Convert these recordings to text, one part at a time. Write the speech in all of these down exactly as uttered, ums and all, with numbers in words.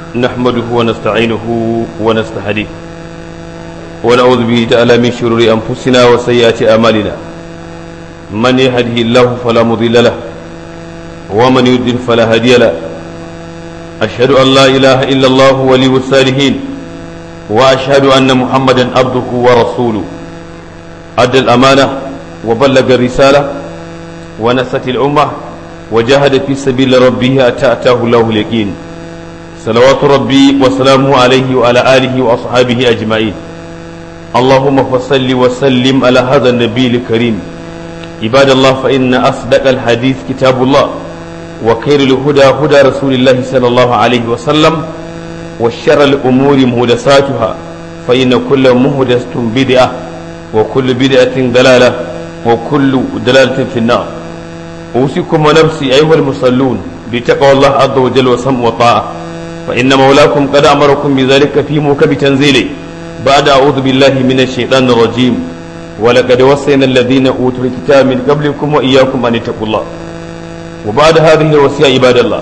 نحمده ونستعينه ونستهديه ونعوذ به تعالى من شرور أنفسنا وسيئات أعمالنا من يهده الله فلا مضل له ومن يضلل فلا هادي له أشهد أن لا إله إلا الله ولي الصالحين وأشهد أن محمدا عبده ورسوله أدى الأمانة وبلغ الرسالة ونصح الأمة وجاهد في سبيل ربه حتى أتاه الله اليقين صلوات ربي وسلامه عليه وعلى آله وأصحابه أجمعين اللهم فصل وسلم على هذا النبي الكريم عباد الله فإن أصدق الحديث كتاب الله وخير الهدى هدى رسول الله صلى الله عليه وسلم وشر الأمور محدثاتها فإن كل محدثة بدعة وكل بدعة ضلالة وكل ضلالة في النار أوصيكم ونفسي أيها المصلون بتقوى الله عز وجل وسمع وطاعة فإن مولاكم قد أمركم بذلك في موكب تنزيله بعد أعوذ بالله من الشيطان الرجيم ولقد وصينا الذين أوتوا الكتاب من قبلكم وإياكم أن اتقوا الله وبعد هذه الوصية عباد الله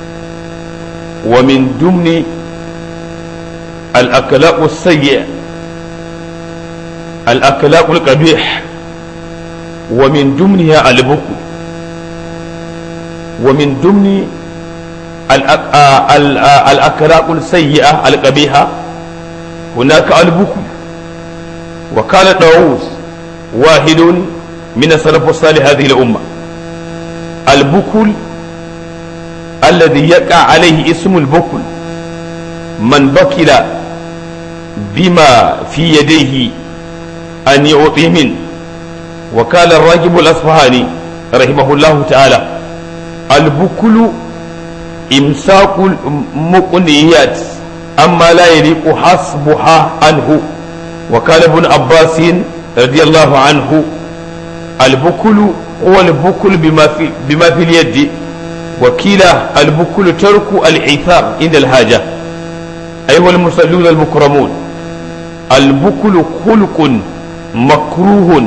ومن ضمن الأخلاق السيئة الأخلاق القبيح ومن ضمنها البخل ومن ضمن الأخلاق السيئة القبيحة هناك البخل وكان طاووس واحد من السلف الصالح هذه الأمة البخل الذي يقع عليه اسم البخل من بخل بما في يديه أن يعطي منه وقال الراغب الأصفهاني رحمه الله تعالى البخل إمساك المقنيات أما لا يليق حسبها عنه وقال ابن عباس رضي الله عنه البخل هو البخل بما في, بما في اليد وكلا البخل ترك العثار عند الحاجة أيها المصلون المكرمون البخل خلق مكروه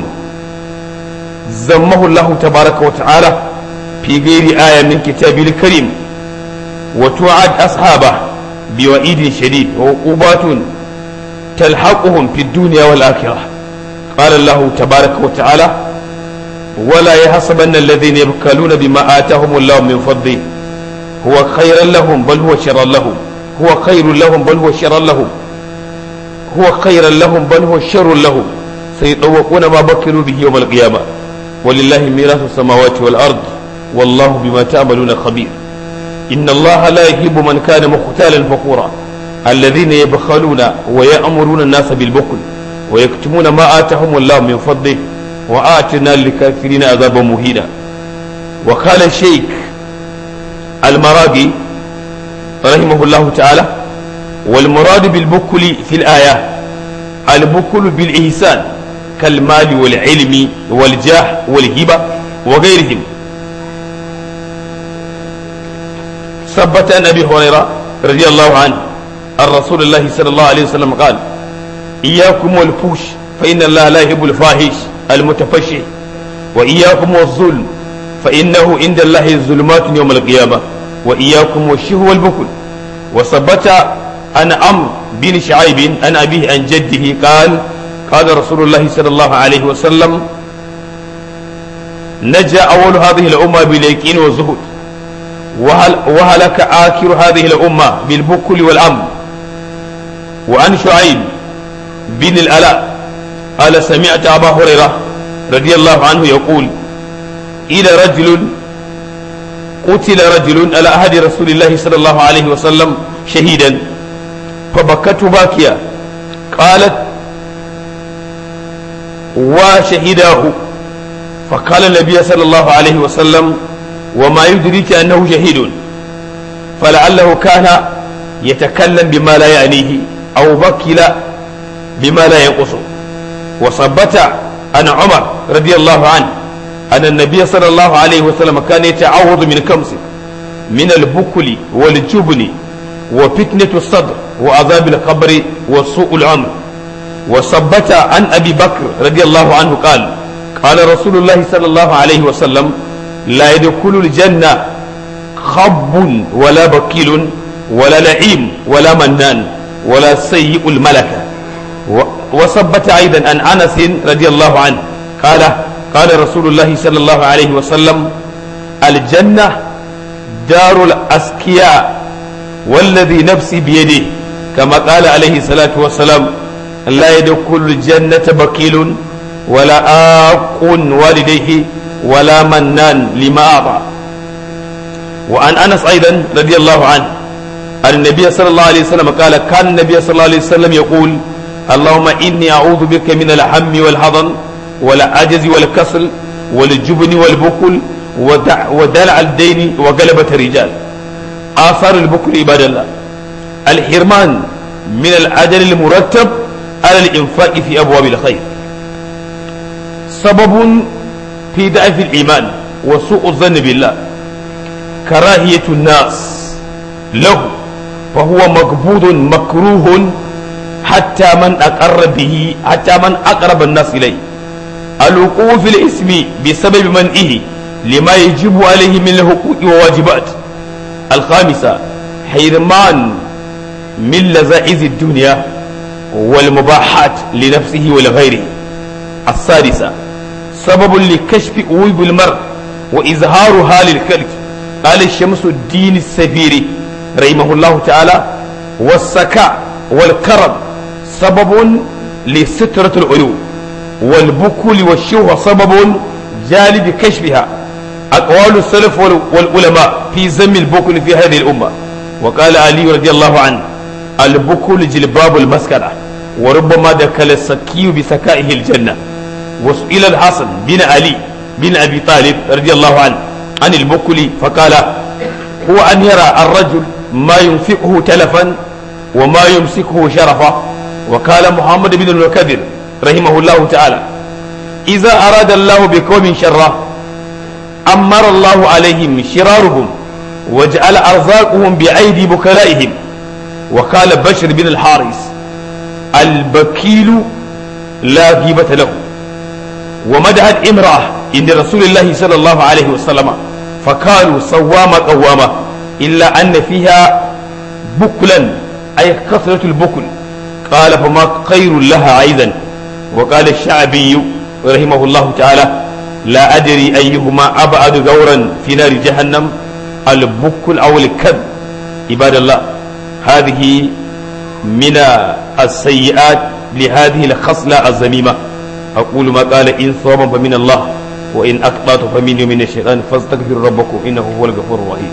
ذمه الله تبارك وتعالى في غير آية من كتابه الكريم وتوعد أصحابه بوعيد شديد وعقوبات تلحقهم في الدنيا والآخرة قال الله تبارك وتعالى ولا يحسبن الذين يبخلون بما آتاهم الله من فضله هو خيرا لهم بل هو شرا لهم هو خير لهم بل هو شر لهم هو خيرا لهم بل هو شر لهم سيطوقون ما بخلوا به يوم القيامة ولله ميراث السماوات والأرض والله بما تعملون خبير إن الله لا يحب من كان مختالا فخورا الذين يبخلون ويأمرون الناس بالبخل ويكتمون ما آتاهم الله من فضله وآتنا للكافرين عذابا مهينا وقال الشيخ المراغي رحمه الله تعالى والمراد بالبخل في الآية البخل بالإحسان كالمال والعلم والجاه والهبة وغيرهم ثبت عن أبي هريرة رضي الله عنه عن رسول الله صلى الله عليه وسلم قال إياكم والفوش فإن الله لا يحب الفاحش المتفشي وإياكم والظلم فإنه عند الله الظلمات يوم القيامة وإياكم والشه والبخل وثبت عن عمرو بن شعيب عن أبيه عن جده قال قال رسول الله صلى الله عليه وسلم نجا أول هذه الأمة باليقين والزهد وهل وهلك آخر هذه الأمة بالبخل والأمر وعن شعيب بن الألاء قال سمعت أبا هريرة رضي الله عنه يقول إلى رجل قتل رجل على عهد رسول الله صلى الله عليه وسلم شهيدا فبكت باكيا قالت وشهداه فقال النبي صلى الله عليه وسلم وما يدريك أنه شهيد فلعله كان يتكلم بما لا يعنيه أو بكل بما لا ينقصه وثبت عن عمر رضي الله عنه أن النبي صلى الله عليه وسلم كان يتعوذ من كمس من البخل والجبن وفتنة الصدر وعذاب القبر وسوء الأمر وثبت عن أبي بكر رضي الله عنه قال قال رسول الله صلى الله عليه وسلم لا يدخل الجنة خب ولا بكيل ولا لعيم ولا منان ولا سيء الملكة. وثبت أيضا عن أنس رضي الله عنه قال قال رسول الله صلى الله عليه وسلم الجنة دار الأسكياء والذي نفسي بيده، كما قال عليه الصلاة والسلام لا يدخل الجنة بخيل ولا آق والديه ولا منان لما أعطى. وعن أنس أيضا رضي الله عنه أن النبي صلى الله عليه وسلم قال كان النبي صلى الله عليه وسلم يقول اللهم إني أعوذ بك من الهم والحزن والعجز والكسل والجبن والبخل ودلع الدين وغلبة الرجال. آثار البخل عباد الله: الحرمان من الأجر المرتب على الإنفاق في أبواب الخير، سبب في ضعف الإيمان وسوء الظن بالله، كراهية الناس له فهو مقبوض مكروه حتى من أقر به حتى من أقرب الناس إليه، الوقوع في الإثم بسبب منعه لما يجب عليه من الحقوق وواجبات. الخامسة حرمان من لذائذ الدنيا والمباحات لنفسه ولغيره. السادسة سبب لكشف عيوب المرء وإظهارها للخلق. قال الشمس الدين السفيري رحمه الله تعالى والسكاء والكرم سبب لسترة العيوب، والبخل والشهوة سبب جالب كشفها. أقوال السلف والعلماء في ذم البخل في هذه الأمة. وقال علي رضي الله عنه البخل جلباب المسكنة، وربما دخل السكي بسكائه الجنة. وسئل الحسن بن علي بن أبي طالب رضي الله عنه عن البخل فقال هو أن يرى الرجل ما ينفقه تلفا وما يمسكه شرفا. وقال محمد بن المكدر رحمه الله تعالى إذا أراد الله بقوم شرا أمر الله عليهم شرارهم وجعل أرزاقهم بأيدي بكلائهم. وقال بشر بن الحارث البكيل لا غيبة له. ومدحت امرأة عند رسول الله صلى الله عليه وسلم فقالوا صوامة قوامة إلا أن فيها بكلا أي كثرة البكل، قال فما خير لها أيضا. وقال الشعبي رحمه الله تعالى لا أدري أيهما أبعد غورا في نار جهنم البكل أو الكذب. عباد الله هذه من السيئات لهذه الخصلة الذميمة. أقول ما قال إن صوابا فمن الله وإن أخطأت فمني ومن الشيطان فاستغفروا ربكم إنه هو الغفور الرحيم.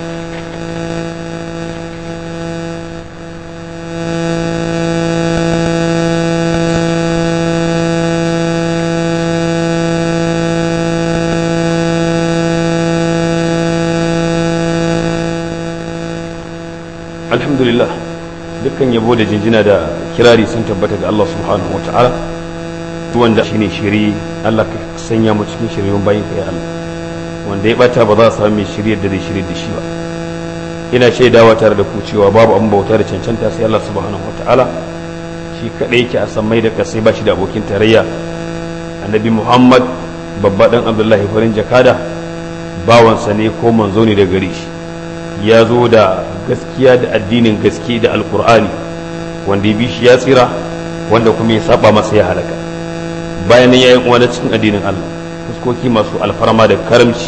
Alhamdulillah, dukkan yabo da jinjina da kirari sun tabbata ga Allah subhanahu wa ta'ala wanda shine shiri. Allah ka sanya mu cikin shirin bayin ka ya Allah, wanda ya bata ba za a samu mai shiriyar da zai shirye da shi ba. Ina shaidawa tare da ku cewa babu abin bauta da cancanta sai Allah subhanahu wa ta'ala, shi kadai yake a sammai da kasai, ba shi da abokin tarayya. Annabi Muhammad babba dan Abdullahi farin jakada bawansa ne ko manzo ne da gare shi, ya zo da gaskiya da addinin gaske da alkur'ani, wanda ya bi shi ya tsira, wanda kuma ya saba masa ya halaka. Bayan ya yi uwa cikin addinin Allah, fuskoki masu alfarma da karamci,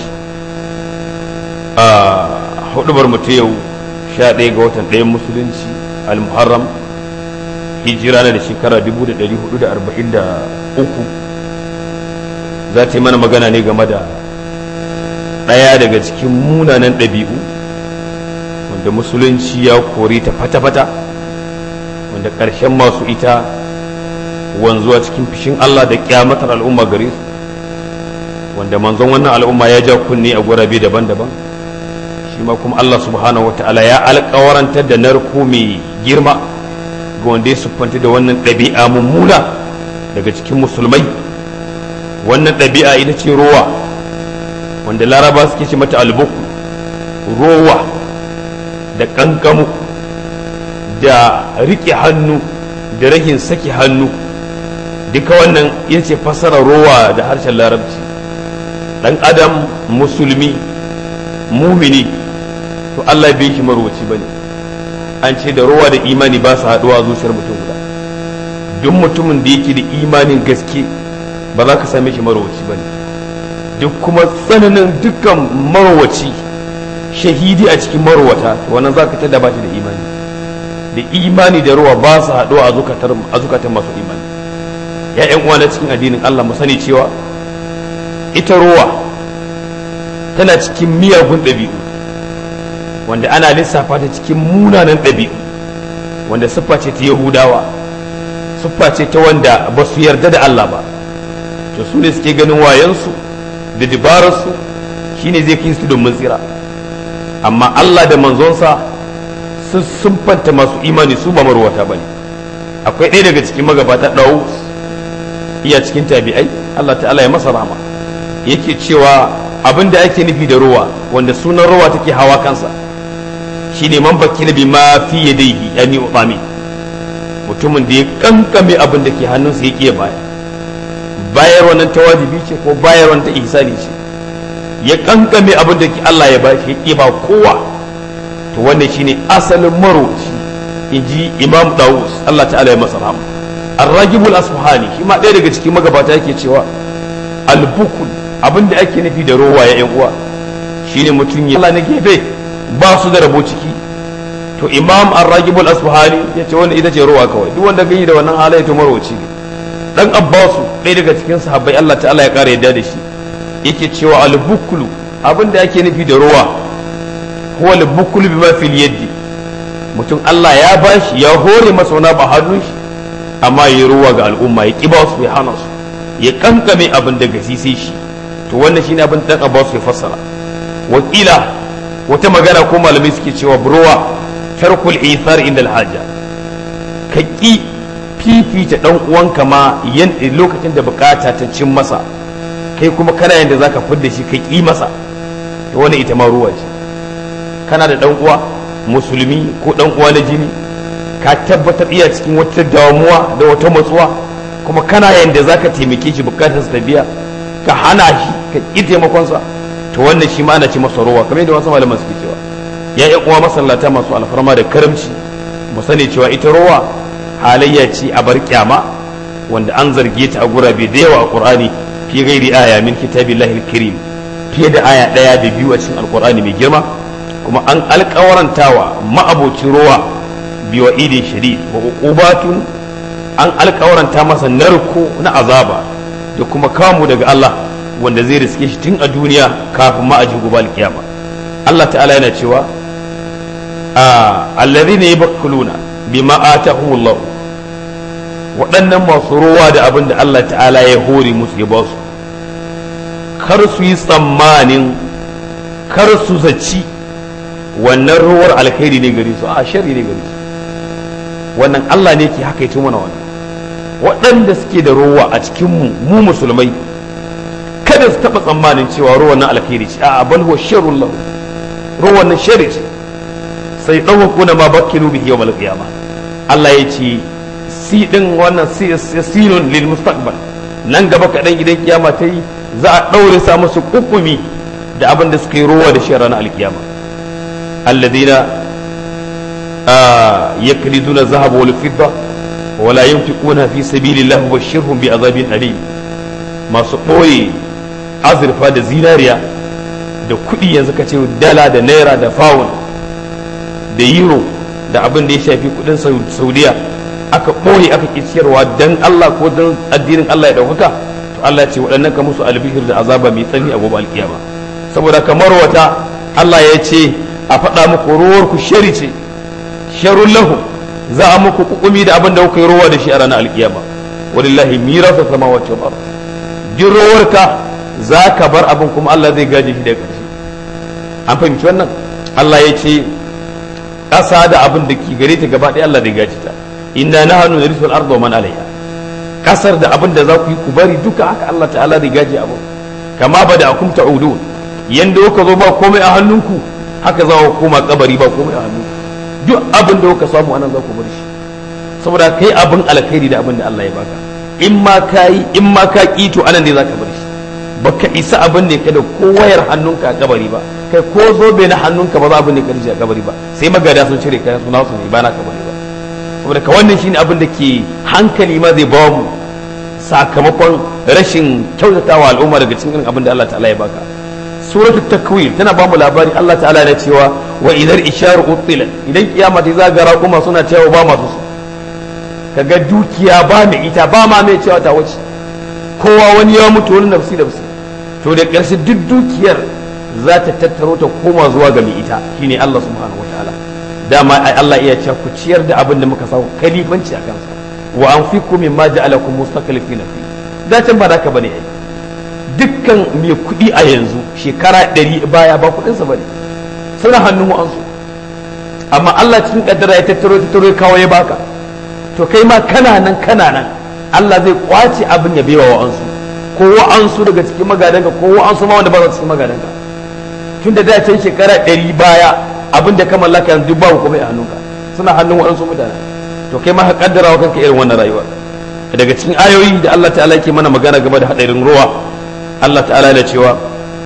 a hudubar mu ta yau sha ɗaya ga watan ɗayan musulunci al-muharram, hijira na da shekara dubu da ɗari hudu da arba'in da uku, za ta yi mana magana ne game da ɗaya daga cikin munanan ɗabi'u wanda musulunci ya kori ta fata-fata, wanda ƙarshen masu ita wanzuwa cikin fishin Allah da kyamatar al'umma gare su, wanda manzon wannan al'umma ya ja kunne a gurabe daban-daban. Shi ma kuma Allah subhanahu wata'ala ya alƙawarantar da narko mai girma ga wanda ya siffanta da wannan ɗabi'a mummuna daga cikin musulmai. Wannan ɗabi'a ita ce rowa, wanda laraba suke ce mata albuku. Rowa da ƙanƙamu da riƙe hannu da rahin saki hannu, duka wannan ita ce fassara rowa da harshen larabci. ɗan adam musulmi mumini to Allah bai shi marwaci bane, an ce da rowa da imani ba su haɗuwa a zuciyar mutum guda. Duk mutumin da yake da imanin gaske ba za ka same shi marowaci ba ne, duk kuma tsananin dukkan marowaci shahidi a cikin marowata wannan za ka tada ba shi da imani. Da imani da rowa ba su haɗuwa a zukatan masu imani. ya ƴan uwa na cikin addinin Allah mu sani cewa ita rowa tana cikin miyagun ɗabi'u wanda ana lissafa ta cikin munanan ɗabi'u, wanda siffa ce ta Yahudawa, siffa ce ta wanda ba su yarda da Allah ba. To su ne suke ganin wayansu da dabararsu shine zai kai su domin tsira, amma Allah da manzonsa sun sunfanta masu imani su ba marwata ba ne. Akwai ɗaya daga cikin magabata ɗau iya cikin tabi'ai, Allah ta'ala ya masa rahama, yake cewa abin da ake nufi da ruwa wanda sunan ruwa take hawa kansa shine man bakila bi ma fi yadayhi yani utami, mutumin da ya kankame abin da ke hannunsa ya kiye baya. Bayar wannan ta wajibi ce ko bayar wannan ta ihsani ce, ya kankame abin da ke Allah ya bashi ya kiye ba kowa, to wannan shine asalin maroci, inji Imam Dawus Allah ta'ala ya masa rahama. Ar-Ragibul Asfahani shi ma ɗaya daga cikin magabata yake cewa al-bukul abin da ake nufi da rowa ya yan uwa shine mutum ya Allah na gefe ba su da rabo ciki. To Imam Ar-Ragibul Asfahani ya ce wannan ita ce rowa kawai, duk wanda gani da wannan halaye to marwaci ne. Dan Abbasu ɗaya daga cikin sahabbai Allah ta'ala ya ƙara yadda da shi yake cewa al-bukulu abin da ake nufi da rowa huwa al-bukulu bima fil yadi, mutum Allah ya bashi ya hore masa wani ba hannun shi amma ya ruwa ga al'umma ya kiba su ya hana su ya kankame abin da gasi sai shi. To wannan shine abin da Dan Abbas ya fassara. Wakila wata magana ko malamai suke cewa ruwa tarkul ithar inda alhaja, ka ki fifita dan uwanka ma yan lokacin da bukata ta cin masa, kai kuma kana yanda zaka fidda shi ka ki masa. To wannan ita ma ruwa ce. Kana da dan uwa musulmi ko dan uwa na jini, ka tabbatar iya cikin wata damuwa da wata matsuwa, kuma kana yanda zaka taimake shi bukatar sa biya, ka hana shi ka ƙi taimakonsa, to wannan shi ma ana ce masa rowa, kamar yadda wasu malaman suke cewa. Ya ƴan uwa masallata masu alfarma da karamci, mu sani cewa ita rowa halayya ce a bar kyama wanda an zarge ta a gurabe da yawa a Qur'ani fi ghairi aya min kitabillahi al-karim, fiye da aya ɗaya da biyu a cikin alqur'ani mai girma. Kuma an alƙawarantawa ma'abocin rowa biwa idin shadid wa uqubatun, an alƙawaranta masa narko na azaba da kuma kamu daga Allah wanda zai riske shi tun a duniya kafin ma a ji gobe alkiyama. Allah ta'ala yana cewa alladhina yabkhuluna bima atahumullah, waɗannan masu rowa da abin da Allah ta'ala ya hore musu ya ba su, kar su yi tsammanin, kar su zaci wannan ruwar alkhairi ne gare su, a sharri ne gare su. Wannan Allah ne ke haka ya mana wannan. Waɗanda suke da rowa a cikin mu mu musulmai kada su taɓa tsammanin cewa ruwan nan alkhairi ce, a bal huwa sharrun lahu, ruwan nan sharri ce. Sai dawakuna ma bakilu bihi yawmal qiyamah. Allah ya ce si din wannan sinun lil mustaqbal, nan gaba kaɗan idan kiyama ta yi za a ɗaure sa musu kukumi da abin da suka yi ruwa da shi ranar alkiyama. alladhina yakriduna dhahaba wal fidda wala yunfiquna fi sabilillahi bashirhum bi azabin alim, masu ɓoye azurfa da zinariya da kuɗi, yanzu ka ce dala da naira da pound da euro da abin da ya shafi kuɗin saudiya, aka ɓoye aka ƙi ciyarwa dan Allah ko dan addinin Allah ya ɗaukaka, to Allah ya ce waɗannan ka musu albishir da azaba mai tsanani a gobe alkiyama. Saboda kamar wata Allah ya ce a faɗa muku ruwar ku shari ce, sharun lahu, za a muku kukumi da abin da kuka yi ruwa da shi a ranar alkiyama. Walillahi mirasu samawati wal ard, jin ruwarka za ka bar abin kuma Allah zai gaje shi daga ƙarshe. An fahimci wannan? Allah ya ce ƙasa da abin da ke gare ta gaba ɗaya Allah zai gaje ta. Inna nahnu narisul arda wa man alaiha, ƙasar da abin da za ku yi ku bari duka haka Allah ta'ala zai gaje abin. Kama bada akum ta'udun, yanda kuka zo ba komai a hannunku haka za ku koma kabari ba komai a hannunku. Duk abin da kuka samu anan za ku bar shi, saboda kai abin alkhairi da abin da Allah ya baka, in ma ka yi in ma ka ƙi to anan ne za ka bar shi. baka isa abin ne ka da ko wayar hannunka a kabari ba, kai ko zobe na hannunka ba za abin ne ka rije a kabari ba, sai magada sun cire kayan suna su ne ba na kabari ba. saboda ka wannan shine abin da ke hankali ma zai bawa mu sakamakon rashin kyautatawa al'umma daga cikin abin da Allah ta'ala ya baka. suratu takwir tana ba mu labari Allah ta'ala yana cewa wa idar isharu utilat, idan kiyama ta zagara kuma suna cewa ba masu su, kaga dukiya ba mai ita ba ma mai cewa ta wuce, kowa wani ya mutu wani nafsi nafsi, to da ƙarshe duk dukiyar za ta tattaro ta koma zuwa ga mai ita shine Allah subhanahu wataala. dama ai Allah iya cewa ku ciyar da abin da muka samu kalifanci a kansa, wa anfiqu mimma ja'alakum mustaqlifina fi, da can ba naka bane ai. dukkan mai kuɗi a yanzu shekara ɗari baya ba kuɗinsa bane, suna hannun wa'ansu, amma Allah cikin kaddara ya tattaro tattaro ya kawo ya baka, to kai ma kana nan kana nan Allah zai kwace abin ya baiwa wa'ansu, ko wa'ansu daga cikin magadanka ko wa'ansu ma wanda ba za su cikin magadanka. tun da da can shekara ɗari baya abin da ka mallaka yanzu duk babu komai a hannunka, suna hannun wa'ansu mutane, to kai ma ka kaddara wa kanka irin wannan rayuwa. daga cikin ayoyi da Allah ta'ala yake mana magana game da hadarin ruwa, Allah ta'ala yana cewa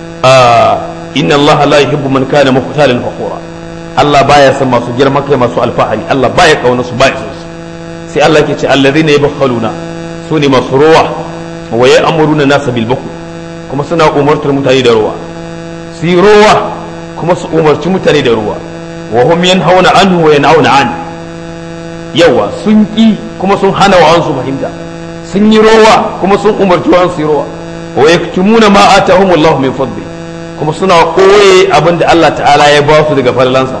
inna Allah la yuhibbu man kana mukhtalan fakhura, Allah baya son masu girma kai masu alfahari, Allah baya kauna su baya son su. sai Allah yake ce alladhina yabkhaluna, su ne masu ruwa, wa ya'muruna nasa bil bukhl, kuma suna umartar mutane da ruwa, su yi ruwa kuma su umarci mutane da ruwa, wa hum yanhauna anhu wa yan'auna an, yawa sun ki kuma sun hana wa ansu fahimta, sun yi ruwa kuma sun umarci wa ansu yi ruwa, wa yaktumuna ma atahum Allah min fadli, kuma suna koye abin da Allah ta'ala ya ba su daga falalansa,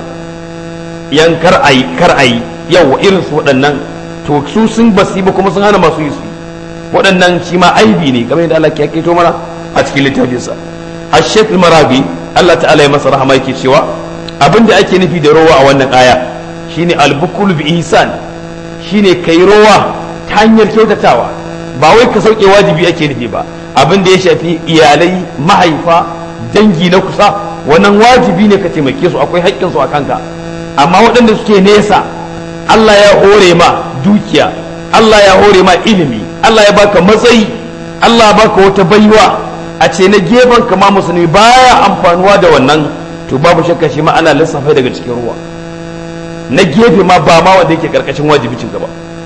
yan kar ayi kar ayi yawa irin su waɗannan, to su sun basi ba kuma sun hana masu yi su, waɗannan shi ma aibi ne kamar yadda Allah ke kaito mana a cikin littafinsa. Ash-Shaykh al-Marabi Allah ta'ala ya masa rahama yake cewa abinda ake nufi da rowa a wannan aya shine al-bukul bi ihsan, shine kai rowa ta hanyar kyautatawa, ba wai ka sauke wajibi ake nufi ba, abin da ya shafi iyalai, mahaifa, dangi na kusa, wannan wajibi ne ka taimake su, akwai haƙƙin su a kanka. amma waɗanda suke nesa, Allah ya hore ma dukiya, Allah ya hore ma ilimi, Allah ya baka matsayi, Allah ya baka wata baiwa, a ce na gefen kama musulmi baya amfanuwa da wannan, to babu shakka shi ma ana lissafa daga cikin ruwa. na gefe ma ba ma wanda yake karkashin wajibicin gaba.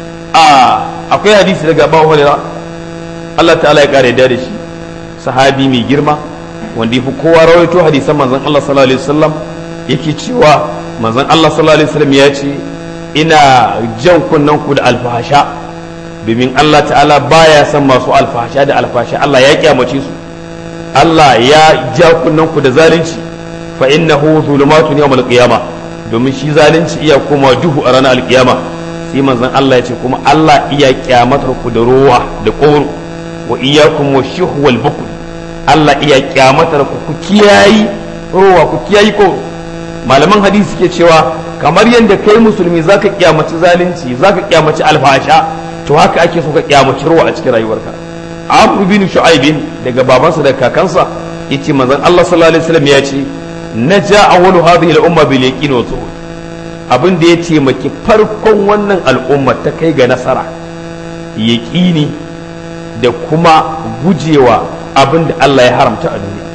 a akwai hadisi daga Abu Hurairah Allah ta'ala ya kare da shi, sahabi mai girma wanda yafi kowa rawaito hadisan manzon Allah sallallahu alaihi wasallam, yake cewa manzon Allah sallallahu alaihi wasallam ya ce ina jan kunnan ku da alfahasha, domin Allah ta'ala baya son masu alfahasha da alfahasha, Allah ya kyamace su. Allah ya ja kunnan ku da zalunci, fa innahu zulumatun yawmal qiyamah, domin shi zalunci iya koma duhu a ranar alkiyama. sai manzon Allah ya ce kuma Allah iya kyamatar ku da ruwa da ƙoro, wa iyyakum washuhu wal bukl, Allah iya kyamatar ku ku kiyayi ruwa ku kiyayi ƙoro. malaman hadisi ke cewa kamar yadda kai musulmi zaka kyamaci zalunci, zaka kyamaci alfasha, to haka ake so ka kyamaci ruwa a cikin rayuwarka. Amr bin Shu'aib daga babansa da kakansa yace manzon Allah sallallahu alaihi wasallam ya ce naja awwalu hadhihi al-umma bil yaqin wa zuhud, abin da ya taimaki farkon wannan al'umma ta kai ga nasara yaqini da kuma gujewa abin da Allah ya haramta a duniya.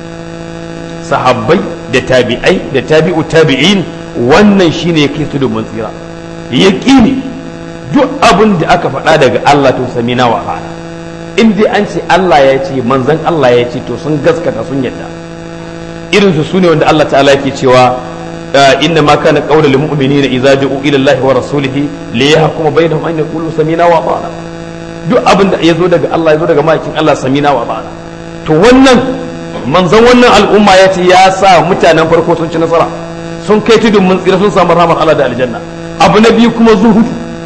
Sahabbai da tabi'ai da tabi'u tabi'in, wannan shine yake su domin tsira. Yaqini duk abin da aka faɗa daga Allah to samina wa ana, in dai an ce Allah ya ce manzon Allah ya ce to sun gaskata sun yadda. irin su sune wanda Allah ta'ala yake cewa inna ma kana qawlul mu'minina idza ja'u ila Allah wa rasulihi li yahkuma bainahum an yaqulu samina wa ata'na. duk abin da yazo daga Allah yazo daga ma'aikin Allah samina wa ata'na. to wannan manzon wannan al'umma ya ce ya sa mutanen farko sun ci nasara, sun kai tudun mun tsira, sun samu rahmar Allah da aljanna. abu na biyu kuma zuhudu,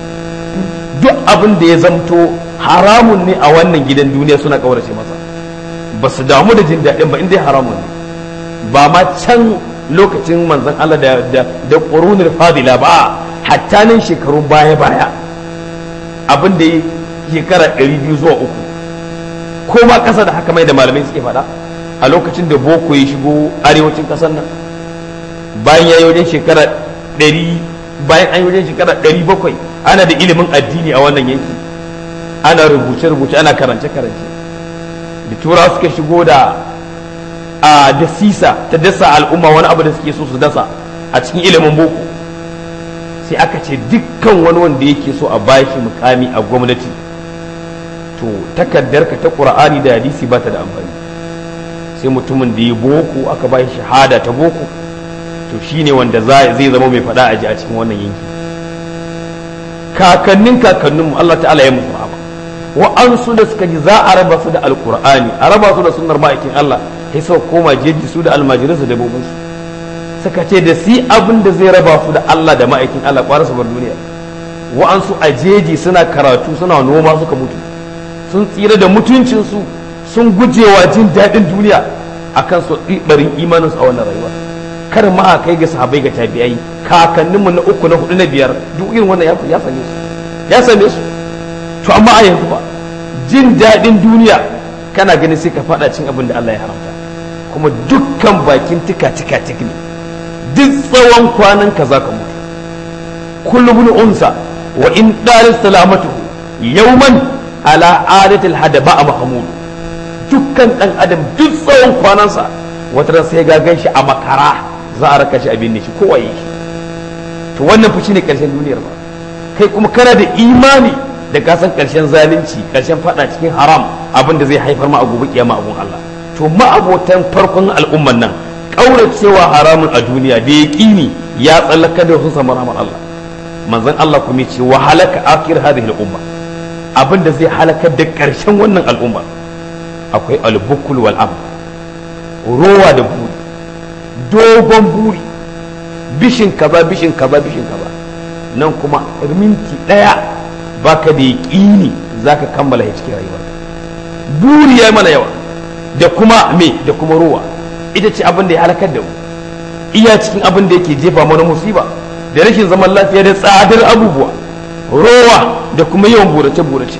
duk abin da ya zamto haramun ne a wannan gidan duniya suna kaurace masa, ba su damu da jin daɗin ba inda haramun ne. ba ma can lokacin manzon Allah da da, da qurunul fadila ba, hatta nan shekarun baya baya abin da shekara ɗari biyu zuwa uku ko ma ƙasa da haka mai da malamai suke faɗa, a lokacin da boko ya shigo arewacin ƙasar nan bayan ya yi wajen shekara ɗari bayan an yi wajen shekara ɗari bakwai ana da ilimin addini a wannan yanki, ana rubuce-rubuce ana karance-karance. da turawa suka shigo da a da sisa ta dasa al'umma wani abu da suke so su dasa a cikin ilimin boko, sai aka ce dukkan wani wanda yake so a bashi mukami a gwamnati to takardarka ta qur'ani da hadisi ba ta da amfani, sai mutumin da ya boko aka bashi shahada ta boko to shine wanda zai zama mai fada aji a cikin wannan yanki. kakannin kakanninmu Allah ta'ala ya musu rahama, wa'ansu da suka ji za a raba su da alqur'ani a raba su da sunnar ma'aikin Allah sai suka koma jeji su da almajiransu da bobinsu suka ce da si abin da zai raba su da Allah da ma'aikin Allah kwara su bar duniya. Wa'ansu a jeji suna karatu suna noma suka mutu, sun tsira da mutuncinsu sun gujewa jin daɗin duniya akan su ɗibarin imaninsu a wannan rayuwa. Kar ma a kai ga sahabai ga tabi'ai kakanninmu na uku na hudu na biyar duk irin wannan ya same su ya same su to amma a yanzu ba jin daɗin duniya kana ganin sai ka faɗa cin abin da Allah ya haramta, kuma dukkan bakin tika tika tik ne, duk tsawon kwanan ka za ka mutu. kullum unsa wa in dalil salamatu yawman ala adatil hadaba a mahmud. dukkan dan adam duk tsawon kwanansa wata ran sai ga ganshi a makara za a raka shi a binne shi kowa yi shi. to wannan fa shine karshen duniyar ba, kai kuma kana da imani da ka san karshen zalunci karshen fada cikin haram abin da zai haifar ma a gobe kiyama abun Allah. to ma'abotan farkon al'umman nan kauracewa haramun a duniya da yaqini ya tsallaka da sun samu rahmar Allah. manzon Allah kuma ce wa halaka akhir hadhihi al-umma, abin da zai halakar da karshen wannan al'umma akwai al-bukul wal am, rowa da buri, dogon buri, bishin kaza bishin kaza bishin kaza, nan kuma minti daya baka da yaqini zaka kammala shi cikin rayuwa. buri yayi mana yawa da kuma me da kuma rowa, ita ce abin da ya halakar da mu, iya cikin abin da yake jefa mana musiba da rashin zaman lafiya da tsadar abubuwa, rowa da kuma yawan burace burace.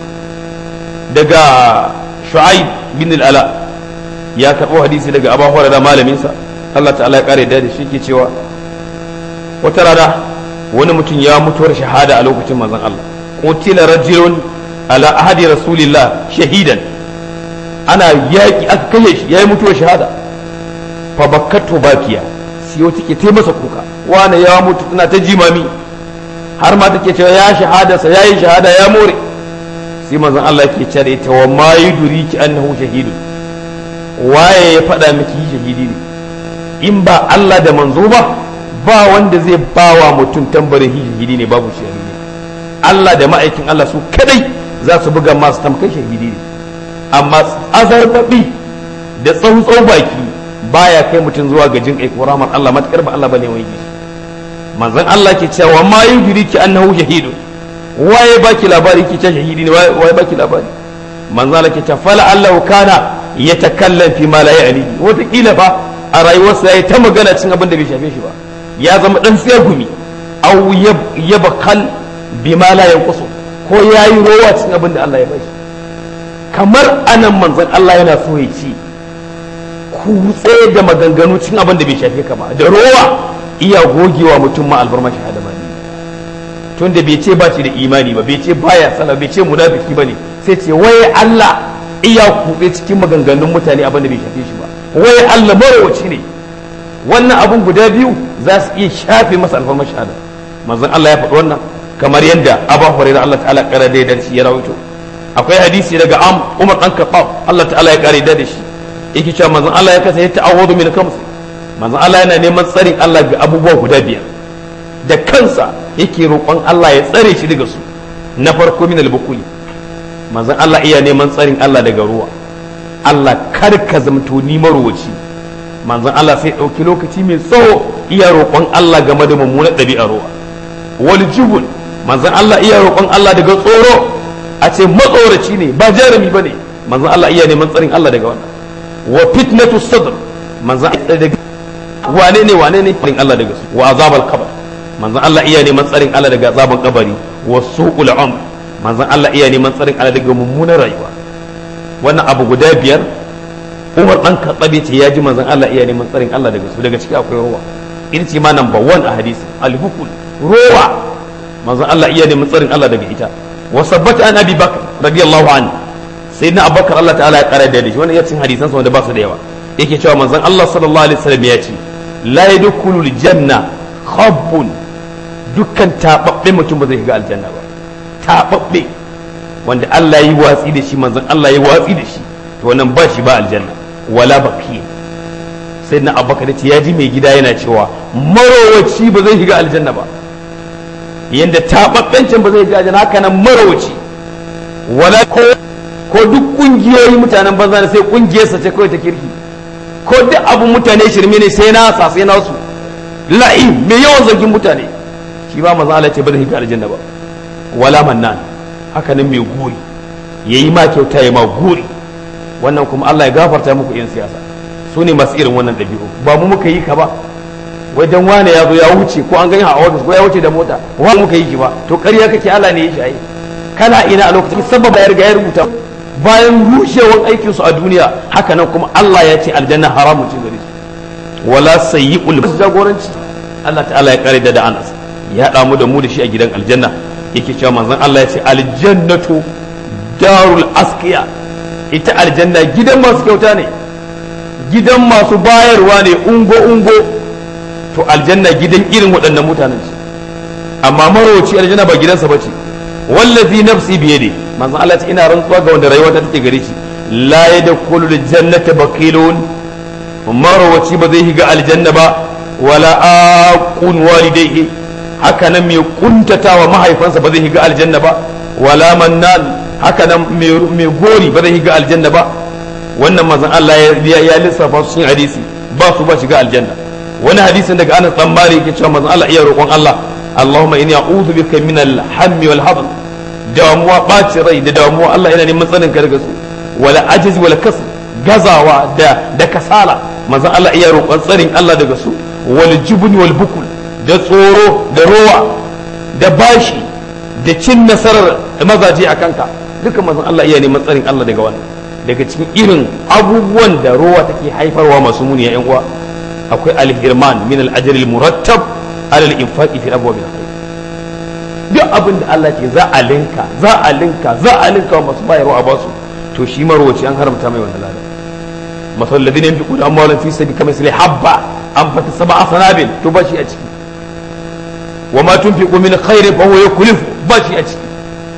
daga Shu'aib bin al-Ala ya karɓo hadisi daga Abu Hurairah malaminsa Allah ta'ala ya kare da shi ke cewa wata rana wani mutum ya mutuwar shahada a lokacin manzon Allah. qutila rajulun ala ahadi rasulillah shahidan, ana yaki aka kashe shi yayi mutuwar shahada. fa bakkatu bakiya, sai wata ke tai masa kuka, wani ya mutu tana ta jimami har ma take cewa ya shahada sa yayi shahada ya more. sai manzon Allah ke cewa ita wa ma yudriki annahu shahidun, waye ya faɗa miki shahidi ne in ba Allah da manzo ba? ba wanda zai bawa mutum tambarin shahidi ne, babu shahidi ne. Allah da ma'aikin Allah su kadai za su buga masu tamkai shahidi ne, amma azarbabi da tsautsau baki baya kai mutum zuwa ga jin kai ko rahmar Allah matakar ba Allah bane wai shi. manzon Allah ke cewa ma yudriki annahu shahidun, waye baki labari ki ce shahidi ne, waye baki labari? manzon Allah ke cewa fala Allah kana yatakallam fi ma la ya'ni, wata kila fa a rayuwarsa yayi ta magana cin abin da bai shafe shi ba, ya zama dan tsegumi, aw yabkal bima la yanqusu, ko yayi rowa cin abin da Allah ya bashi. kamar anan manzon Allah yana so ya ci kutse da maganganu cin abin da bai shafe ka ba, da rowa iya gogewa mutum ma albarma shahada ma ne, tunda bai ce ba shi da imani ba, bai ce baya sallah, bai ce munafiki bane, sai ce waye Allah iya kutse cikin maganganun mutane abin da bai shafe shi ba, waye Allah marowaci ne. wannan abun guda biyu za su iya shafe masa alfarmar shahada. manzon Allah ya faɗi wannan kamar yadda Abu Hurairah Allah ta'ala kare da da shi ya rawaito. akwai hadisi daga Am Umar dan Khattab Allah ta'ala ya kare da shi yake cewa manzon Allah ya kasance ta'awudu min kams, manzon Allah yana neman tsarin Allah ga abubuwa guda biyar da kansa yake roƙon Allah ya tsare shi daga su. na farko min al-bukuli, manzon Allah iya neman tsarin Allah daga ruwa. Allah kar ka zamto ni marowaci, manzon Allah sai ɗauki lokaci mai tsawo iya roƙon Allah game da mummunar ɗabi'ar ruwa. wal jubun, manzon Allah iya roƙon Allah daga tsoro, a ce matsoraci ne ba jarumi ba ne, manzon Allah iya neman tsarin Allah daga wannan. wa fitnatu sadr, manzon Allah daga wane ne wane ne tsarin Allah daga su. wa azabal qabr, manzon Allah iya neman tsarin Allah daga azaban kabari. wa su'ul umr, manzon Allah iya neman tsarin Allah daga mummunar rayuwa. wannan abu guda biyar Umar dan Khattab ce ya ji manzon Allah iya neman tsarin Allah daga su. daga ciki akwai ruwa, ita ce ma number one a hadisi, al-bukul, ruwa, manzon Allah iya neman tsarin Allah daga ita. wa sabbata an Abi Bakr radiyallahu anhu, sayyidina Abubakar Allah ta'ala ya kara da shi wannan ya cin hadisan sa wanda ba su da yawa yake cewa manzon Allah sallallahu alaihi wasallam ya ce la yadkhulul janna khabbun, dukkan tababbe mutum ba zai shiga aljanna ba. Tababbe wanda Allah ya yi watsi da shi, manzon Allah ya yi watsi da shi, to wannan ba shi ba aljanna. Wala baki sayyidina Abubakar ya ce ya ji mai gida yana cewa marowaci ba zai shiga aljanna ba, yanda tababben can ba zai shiga aljanna haka nan marowaci. Wala ko ko duk kungiyoyi mutanen banza ne sai kungiyarsa ce kawai ta kirki, ko duk abun mutane shirme ne sai na sa sai na su la'i mai yawan zargin mutane, shi ba maza Allah ce ba zai shiga aljanna ba. Wala mannan haka nan mai guri yayi ma kyauta yayi ma guri, wannan kuma Allah ya gafarta muku yan siyasa, su ne masu irin wannan dabi'u. Ba mu muka yi ka ba, wajen wane ya zo ya wuce ko an gani a ofis ko ya wuce da mota, wa muka yi ki ba, to ƙarya kake Allah ne ya shi. Kana ina a lokacin sababa ya riga ya rubuta bayan rushewar aikin su a duniya. Haka nan kuma Allah ya ce aljanna haramun ce gare su. Wala sayyi'ul jagoranci, Allah ta'ala ya kare da da Anas ya haɗa mu da mu da shi a gidan aljanna, yake cewa manzon Allah ya ce aljannatu darul askiya, ita aljanna gidan masu kyauta ne, gidan masu bayarwa ne, ungo ungo. To aljanna gidan irin waɗannan mutanen ce, amma marowaci aljanna ba gidansa ba ce. wallazi nafsi biyadi, manzon Allah ce ina rantsuwa ga wanda rayuwa ta take gare shi, la yadkhulu aljannata baqilun, marowaci ba zai shiga aljanna ba. Wala aqun walidayhi, haka nan mai kuntatawa mahaifansa ba zai shiga aljanna ba. Wala mannan, haka nan mai gori ba zai shiga aljanna ba. wannan manzon Allah ya lissafa su cikin hadisi ba su ba shiga aljanna. wani hadisin daga Anas dan Malik yake cewa manzon Allah iya roƙon Allah, Allahumma inni a'udhu bika min al-hammi wal hazn, damuwa ɓaci rai da damuwa Allah yana neman tsanin ka daga su, wala ajiz wala kasl, gazawa da da kasala manzon Allah iya roƙon tsarin Allah daga su, wal jubn wal bukul, da tsoro da rowa da bashi da cin nasarar mazaje a kanka, duka manzon Allah iya neman tsarin Allah daga wannan. Daga cikin irin abubuwan da rowa take haifarwa masu muni ya yan uwa akwai al-hirman min al-ajr al-murattab ala al-infaqi fi abwab al-khair. duk abin da Allah ke za a linka za a linka za a linka masu bayarwa a basu, to shi marwaci an haramta mai wannan lada. masal ladina yunfiquna amwalan fi sabili kamisli habba anfata sab'a sanabil, to ba shi a ciki. wa ma tunfiqu min khairin fa huwa yukhlifu, ba shi a ciki.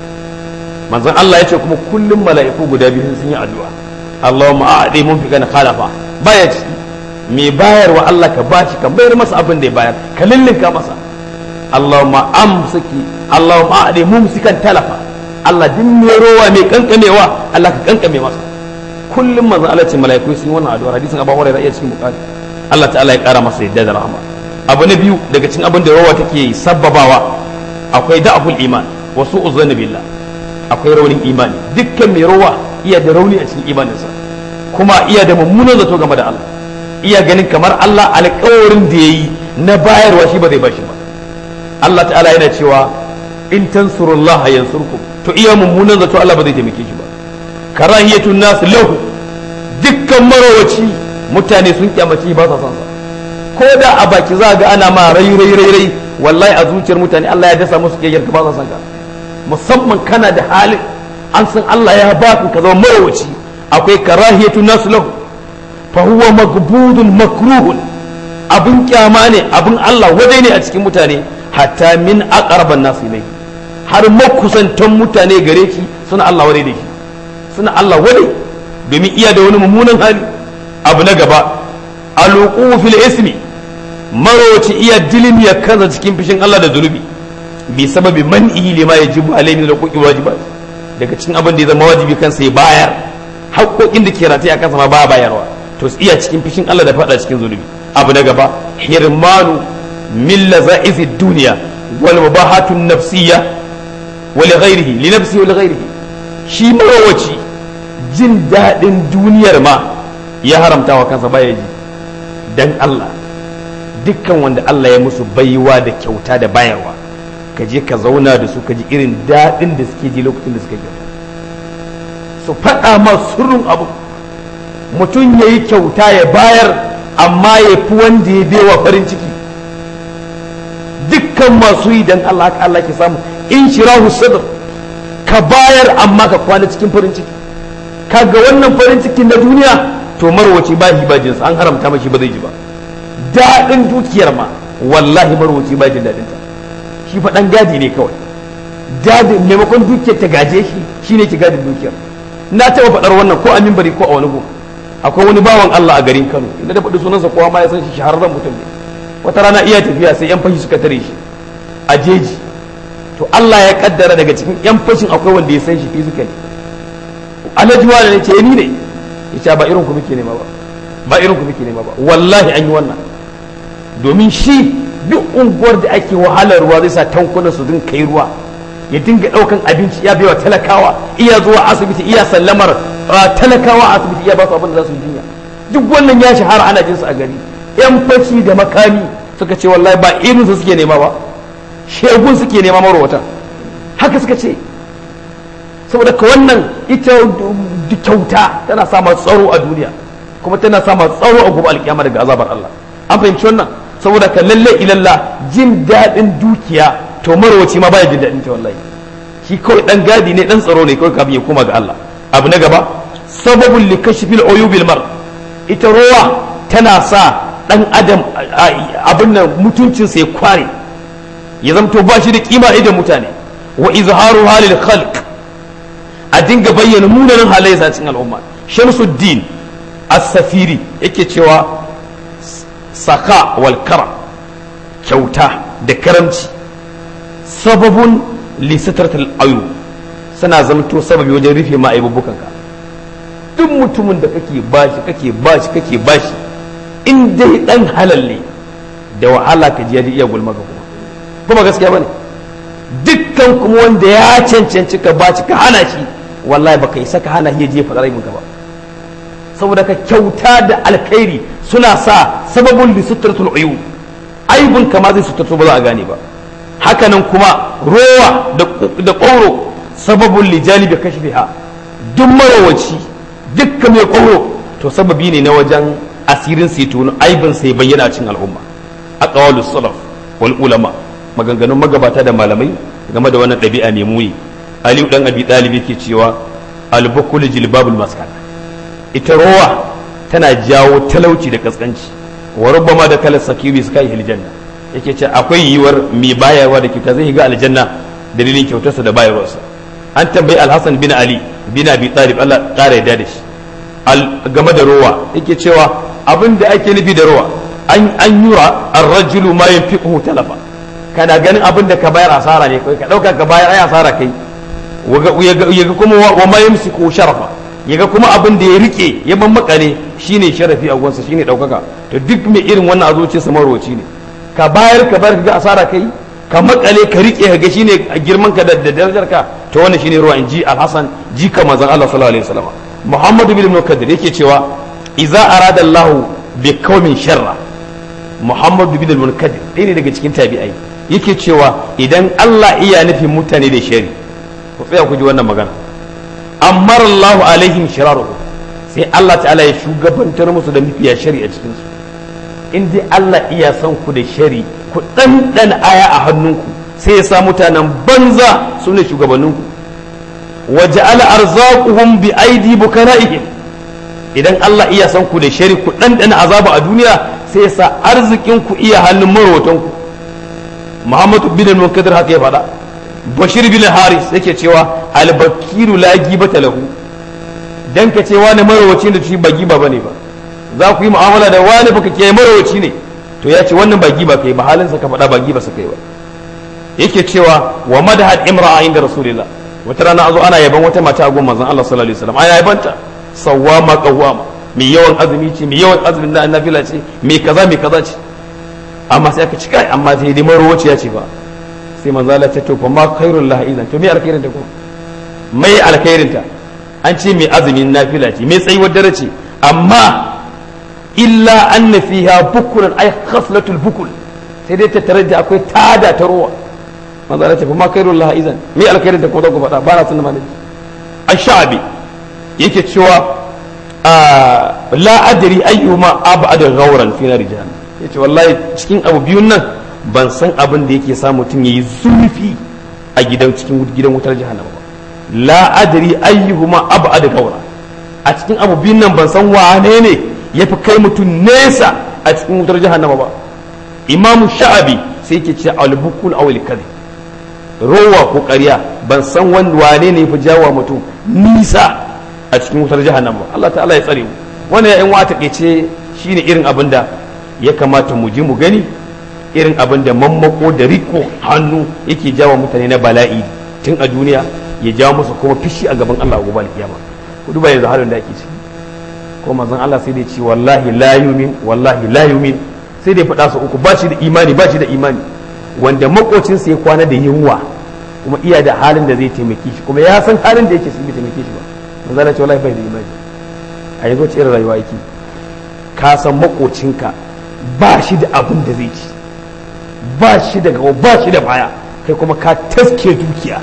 manzon Allah ya ce kuma kullum mala'iku guda biyu sun yi addu'a, Allahumma a'di munfiqan khalafa, baya ciki. mai bayarwa Allah ka bashi ka bayar masa abin da ya bayar, ka lillinka masa. Allahumma amsiki Allahumma a'di mumsikan talafa, Allah din mai rowa mai kankamewa Allah ka kankame masa. kullum manzon Allah ce mala'iku sun yi wannan addu'a, hadisin Abu Hurairah iya cikin Bukhari. Allah ta'ala ya kara masa yadda da rahama. abu na biyu daga cikin abin da rowa take sabbabawa akwai da'aful iman wa su'u zanni billah, akwai raunin imani. dukkan mai rowa iya da rauni a cikin imaninsa, kuma iya da mummunan zato game da Allah, iya ganin kamar Allah alƙawarin da yayi na bayarwa shi ba zai bashi ba. Allah ta'ala yana cewa in tansurullaha yansurkum, to iya mummunan zato Allah ba zai taimake shi ba. karahiyatun nas lahu, dukkan marowaci mutane sun kyamace ba sa son sa, ko da a baki za ga ana ma rai rai rai rai, wallahi a zuciyar mutane Allah ya dasa musu kiyayyar ka ba sa son ka. musamman kana da halin an san Allah ya baka ka zama marowaci, akwai karahiyatun nas lahu fa huwa magbudun makruhun, abin kyama ne, abin Allah wadai ne a cikin mutane, hatta min aqraban nas ilai, har makusantan mutane gare ki suna Allah wadai da shi, suna Allah wadai domin iya da wani mummunan hali. abu na gaba aluqu fil ismi, marowaci iya dilin ya kansa cikin fishin Allah da zunubi bi sababi man'i lima yajibu alayhi min alhuquqi wajibat, daga cikin abin da ya zama wajibi kansa ya bayar, haƙoƙin da ke rataye a kansa ma ba bayarwa, to iya cikin fishin Allah da fada cikin zunubi. abu na gaba hirmanu min lazaifi dunya wal mubahatun nafsiyya wa li ghairihi li nafsihi wa li ghairihi, shi marowaci jin dadin duniyar ma ya haramta wa kansa baya ji. dan Allah dukkan wanda Allah ya musu baiwa da kyauta da bayarwa, ka je ka zauna da su ka ji irin dadin da suke ji lokacin da suka kyauta, su faɗa ma sirrin abu. mutum ya yi kyauta ya bayar amma ya fi wanda ya bewa farin ciki. dukkan masu yi dan Allah haka Allah ke samu in shirahu sadr, ka bayar amma ka kwana cikin farin ciki. kaga wannan farin cikin na duniya to marwaci ba shi ba jinsa an haramta mashi ba zai ji ba. Daɗin dukiyar ma wallahi marwaci ba jin daɗin ta, shi fa ɗan gadi ne kawai. Gadin maimakon dukiyar ta gaje shi shine ki gadin dukiyar. Na taɓa faɗar wannan ko a minbari ko a wani gu. Akwai wani bawan Allah a garin Kano inda da faɗi sunansa kowa ma ya san shi, shahararren mutum ne. Wata rana iya tafiya sai yan fashi suka tare shi a jeji. To Allah ya kaddara daga cikin yan fashin akwai wanda ya san shi physically. Alhaji wani ne ce ni ne, yace ba irin ku muke nema ba, ba irin ku muke nema ba. Wallahi an yi wannan domin shi duk unguwar da ake wahalar ruwa zai sa tankunan su din kai ruwa, ya dinga daukan abinci iya baiwa talakawa, iya zuwa asibiti iya sallamar talakawa asibiti iya ba su abin da za su yi jinya. Duk wannan ya shahara ana jin su a gari. Yan fashi da makami suka ce wallahi ba irin su suke nema ba, shegun suke nema marwata, haka suka ce. Saboda ka wannan ita kyauta tana sama tsaro a duniya kuma tana sama tsaro a gobe alkiyama daga azabar Allah. An fahimci wannan? Saboda ka lalle ilalla jin daɗin dukiya to marwaci ma baya jin daɗin ta wallahi. Shi kawai dan gadi ne, dan tsaro ne kawai kafin ya koma ga Allah. Abu na gaba, sababul likashfil uyubil mar, ita rowa tana sa dan adam abin nan mutuncinsa ya kware, ya zamto ba shi da kima idan mutane. Wa izharu halil khalq, a dinga bayyana munanan halayen cikin al'umma. Shamsuddin as-Safiri yake cewa saka wal karam, kyauta da karamci, sababun li sitratil ayub, suna zamto sababi wajen rufe ma aibubukanka. Duk mutumin da kake bashi kake bashi kake bashi in dai dan halal ne da wahala ka ji ya iya gulma ka kuma kuma gaskiya bane. Dukkan kuma wanda ya cancanci ka bashi ka hana shi wallahi baka isa ka hana shi je faɗa rai ka ba. Saboda ka kyauta da alkhairi suna sa sababun li sutratul uyub, aibun kama zai sutratu ba za a gane ba. Hakanan kuma rowa da ƙoro sababun li jalibi kashfiha, duk marawaci dukkan mai ƙoro to sababi ne na wajen asirin sai tunu aibin sai bayyana cikin al'umma. Aqwalus salaf wal ulama, maganganun magabata da malamai game da wannan ɗabi'a mai muni. Aliyu dan Abi Talib yake cewa al-bukul jilbabul maskan, ita rowa tana jawo talauci da kaskanci. Wa rubbama da kala sakibi sukai aljanna, yake ce akwai yiwuwar mai bayarwa da kyauta zai ga aljanna dalilin kyautarsa da bayarwarsa. An tambayi Al-Hasan bin Ali bin Abi Talib Allah ƙara yarda da shi game da rowa, yake cewa abin da ake nufi da rowa an an yura ar-rajulu ma yanfiqu talafa, kana ganin abin da ka bayar asara ne kai, ka dauka ka bayar ai asara kai. Yaga kuma wa ma yamsiku sharafa, yaga kuma abin da ya rike ya ban makale shine sharafi a gonsa shine daukaka. To duk mai irin wannan azuci sa marwaci ne. Ka bayar ka bar ga asara kai, ka makale ka rike ka ga shine girman ka da darajar ka, to wannan shine ruwa inji Al-Hasan jika manzon Allah sallallahu alaihi wasallam. Muhammad bin Munkadir yake cewa idza arada Allah bi qaumin sharra, Muhammad bin Munkadir ɗaya ne daga cikin tabi'ai yake cewa idan Allah iya nufin mutane da shari, ku tsaya ku ji wannan magana, amara Allah alaihim shiraruhu, sai Allah ta'ala ya shugabantar musu da mafiya shari a cikin su. In dai Allah iya son ku da shari, ku ɗanɗana aya a hannunku, sai ya sa mutanen banza su ne shugabanninku. wa ja'ala arzaquhum bi aidi bukana'ihim, idan Allah iya son ku da shari ku ɗanɗana azaba a duniya, sai ya sa arzikin ku iya hannun marotan ku. Muhammadu bin Munkadir haka ya faɗa. Bashir bin Haris yake cewa al-bakiru la gibata lahu, dan ka ce wani marowaci da shi ba giba bane ba, za ku yi mu'amala da wani baka ke marowaci ne, to ya ce wannan ba giba kai ba, halinsa ka faɗa ba giba sa kai ba. Yake cewa wa madahad imra'a inda rasulillah, wata rana azo ana yaban wata mata a gun manzon Allah sallallahu alaihi wasallam, ana yabanta sawama qawama, mai yawan azumi ce, mai yawan azumin na nafila ce, mai kaza mai kaza ce, amma sai aka ci kai amma sai dai marowaci ya ce ba. Sai manzo Allah ya ce to fa ma khairul lahi idan, to me alkhairin ta kuma mai alkhairin ta, an ce mai azumin nafila ce, mai tsayuwar dare ce, amma illa anna fiha bukulan ay khaslatul bukul, sai dai ta tare da akwai tada ta ruwa. manzo Allah ce fa ma khairul lahi idan, mai alkhairin ta ko da ku faɗa ba na sunna malami. Ash-Sha'bi yake cewa la adri ayyuma ab'ada ghawran fi nar jahannam, yace wallahi cikin abu biyun nan ban san abin da yake sa mutum yayi zurfi a gidan cikin gidan wutar jahannama ba. La adri ayyuhuma ab'ada ghawra, a cikin abu biyun nan ban san wane ne ya fi kai mutum nesa a cikin wutar jahannama ba. Imamu Sha'abi sai yake ce albukul awil kadhib, rowa ko ƙarya ban san wani wane ne fi jawo mutum nisa a cikin wutar jahannama ba. Allah ta'ala ya tsare mu. Wannan ya yan wa takeice shine irin abin da ya kamata mu ji mu gani, irin abin da mammako da riko hannu yake jawo mutane na bala'i tun a duniya, ya jawo musu kuma fishi a gaban Allah gobe alkiyama. Ku duba yanzu halin da ake ciki, ko manzon Allah sai dai ce wallahi la yumin wallahi la yumin, sai dai faɗa su uku, ba shi da imani ba shi da imani. Wanda makocinsa ya kwana da yunwa kuma iya da halin da zai taimake shi, kuma ya san halin da yake shi bai taimake shi ba, manzon Allah ce wallahi bai da imani. A yanzu ce irin rayuwa yake, ka san makocinka ba shi da abin da zai ci, ba shi da gaba ba shi da baya, kai kuma ka taske dukiya,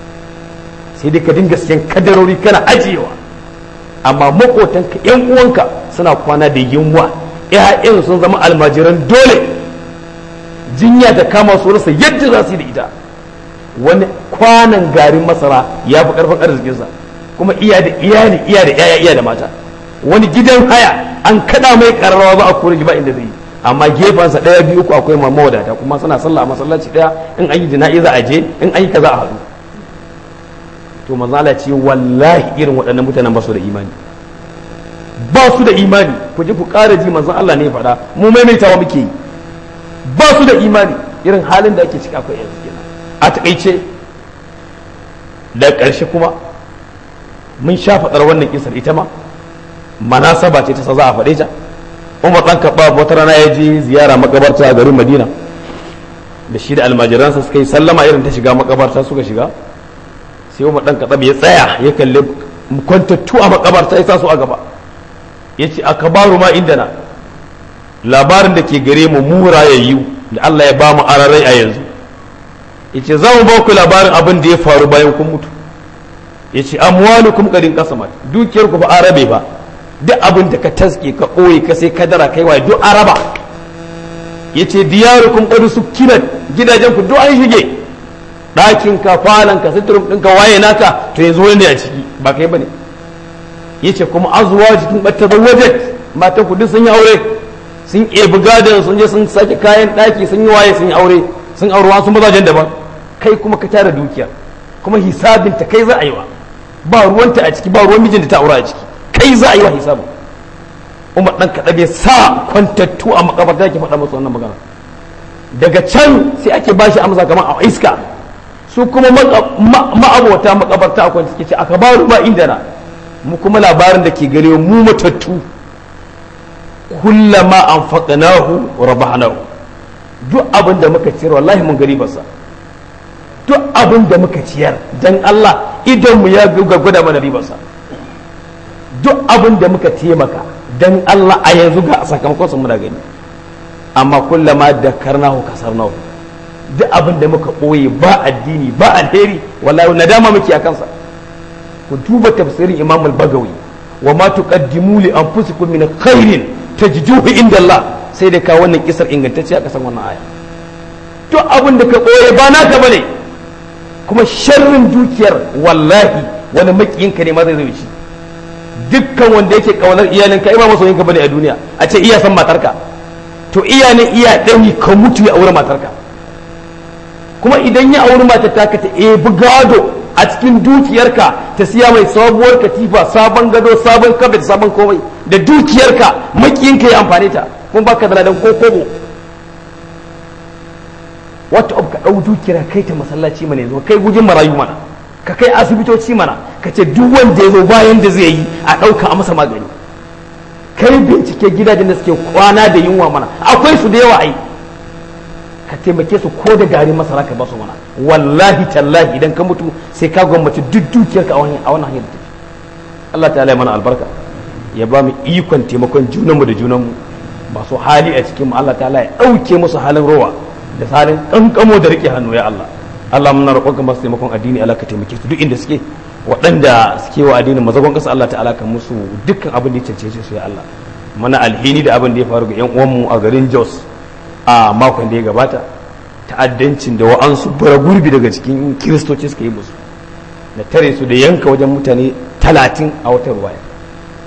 sai dai ka dinga siyan kadarori kana ajiyewa, amma makotanka yan uwanka suna kwana da yunwa, ƴaƴan sun zama almajiran dole, jinya da kama su rasa yadda za su yi da ita. Wani kwanan garin masara ya fi karfin arzikinsa, kuma iya da iyali iya da ƴaƴa iya da mata. Wani gidan haya an kada mai kararrawa ba a kore ba inda zai yi, amma gefensa ɗaya biyu uku akwai mamma wadata, kuma suna sallah a masallaci ɗaya, in an yi jana'iza a je, in an yi kaza a haɗu. To manzo Allah ce wallahi irin waɗannan mutanen ba su da imani, ba su da imani. Ku ji ku ƙara ji manzo Allah ne faɗa, mu maimaitawa muke yi, ba su da imani. Irin halin da ake ciki akwai yanzu kenan. A taƙaice da ƙarshe kuma mun sha faɗar wannan kisar ita ma manasaba ce ta sa za a faɗe ta. Umar ɗan Khattab wata rana ya je ziyara makabarta a garin Madina da shi da almajiransa suka yi sallama irin ta shiga makabarta suka shiga. Sai Umar ɗan Khattab ya tsaya ya kalli kwantattu a makabarta ya sa su a gaba, ya ce akabaru ma inda na labarin da ke gare mu mu rayayyu da Allah ya ba mu ararai a yanzu. Ya ce za mu ba ku labarin abin da ya faru bayan kun mutu. Ya ce amwalukum qadin qasamat, dukiyar ku ba arabe ba, duk abin da ka taske ka ɓoye ka sai kadara kai waye duk araba. Ya ce diyarukum qad sukkinat, gidajen ku duk an shige, ɗakin ka falon ka sitirin ɗinka waye naka to yanzu wani a ciki ba kai bane. Ya ce kuma azuwa jikin ɓatta wajet, matan ku duk sun yi aure, sun ebi gadon sun je sun sake kayan ɗaki sun yi waye sun yi aure, sun aurewa sun mazajen daban. Kai kuma ka tara dukiya, kuma hisabin ta kai za a yi wa, ba ruwanta a ciki ba ruwan mijin da ta aura a ciki, kai za a yi wa hisabu. Umar ɗan kaɗa sa kwantattu a makabarta ke faɗa masa wannan magana. Daga can sai ake ba shi amsa kamar a iska, su kuma ma'abota makabarta a kwanci suke ce aka ba ba inda na, mu kuma labarin da ke gare mu matattu kullama an faɗanahu rabahanahu, duk abin da muka ciyar wallahi mun gari basa, duk abin da muka ciyar dan Allah idan mu ya gwada mana ribarsa, duk abin da muka taimaka dan Allah a yanzu ga sakamakon sun muna gani. Amma kullama da karnahu kasarnahu, duk abin da muka ɓoye ba addini ba alheri wallahi nadama muke a kansa. Ku duba tafsirin Imam al-Bagawi, wa ma tuqaddimu li anfusikum min khairin tajiduhu inda Allah, sai da ka wannan kisar ingantacce a kasan wannan aya. Duk abin da ka ɓoye ba naka bane, kuma sharrin dukiyar wallahi wani makiyinka ne ma zai zai shi. Dukkan wanda yake kaunar iyalinka ima masoyinka bane a duniya, a ce iya san matarka, to iya ne iya ɗani ka mutu ya aure matarka. Kuma idan ya auri matar taka ta ebi gado a cikin dukiyarka, ta siya mai sabuwar katifa, sabon gado, sabon kabet, sabon komai da dukiyarka, makiyinka ya amfane ta, kuma baka da ladan ko kobo. Wata abu ka ɗau dukiyar kai ta masallaci mana yanzu, kai gujin marayu mana, ka kai asibitoci mana, ka ce duk wanda ya zo bayan da zai yi a ɗauka a masa magani. Kai bincike gidajen da suke kwana da yunwa mana, akwai su da yawa ai, ka taimake su ko da garin masara ka ba su mana. Wallahi tallahi idan ka mutu sai ka gwamnati duk dukiyarka a wannan hanyar da take. Allah ta'ala ya mana albarka, ya ba mu ikon taimakon junanmu da junanmu, masu hali a cikin mu Allah ta'ala ya ɗauke musu halin rowa da halin kankamo da rike hannu ya Allah. Allah muna roƙonka masu taimakon addini Allah ka taimake su duk inda suke, waɗanda suke wa addinin mazagon ƙasa Allah ta'ala ka musu dukkan abin da ya cancece su ya Allah. Mana alhini da abin da ya faru ga yan uwanmu a garin Jos a makon da ya gabata, ta'addancin da wa'ansu bara gurbi daga cikin kiristoci suka yi musu, da tare su da yanka wajen mutane talatin a wata ruwaya.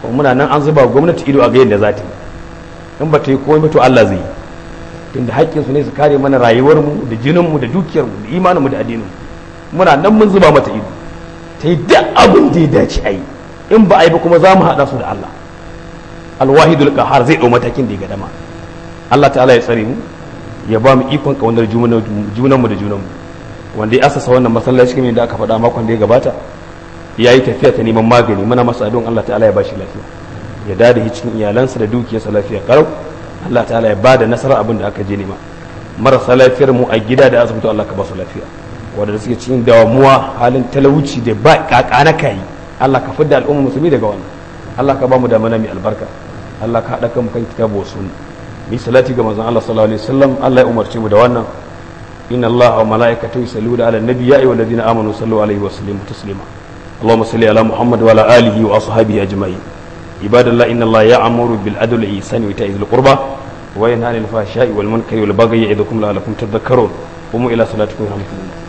kuma muna nan an zuba gwamnati ido a ga yadda za ta yi, in ba ta yi komai to Allah zai yi, tunda haƙƙinsu ne su kare mana rayuwarmu da jininmu da dukiyarmu da imaninmu da addininmu. Muna nan mun zuba mata ido ta yi duk abin da ya dace a yi, in ba a yi ba kuma za mu haɗa su da Allah alwahidul qahar zai ɗau matakin da ya ga dama. Allah ta'ala ya tsare mu, ya ba mu ikon ƙaunar junanmu da junanmu. Wanda ya asasa wannan masallaci kamar da aka faɗa makon da ya gabata ya yi tafiya ta neman magani, muna masa addu'an Allah ta'ala ya ba shi lafiya, ya dada shi cikin iyalansa da dukiyarsa lafiya karau. Allah ta'ala ya bada nasarar abin da aka je nema. Marasa lafiyar mu a gida da asibiti Allah ka ba su lafiya, wanda suke cikin damuwa halin talauci da ba kakana kai Allah ka fidda al'umma musulmi daga wannan. Allah ka ba mu da mana mai albarka, Allah ka haɗa kan kan kitabu wa sunna. Ni salati ga manzon Allah sallallahu alaihi wasallam. Allah ya umarce mu da wannan, inna Allah wa malaikatahu yusalluna ala nabi ya ayyuhalladhina amanu sallu alaihi wa sallimu taslima. Allahumma salli ala Muhammad wa ala alihi wa ashabihi ajma'in. Ibadallah, inna Allah ya'muru bil adli wal ihsani wa ita'i dhil qurba wa yanha 'anil fahsha'i wal munkari wal baghi ya'idukum la'allakum tadhakkarun. Qumu ila salatikum yarhamukumullah.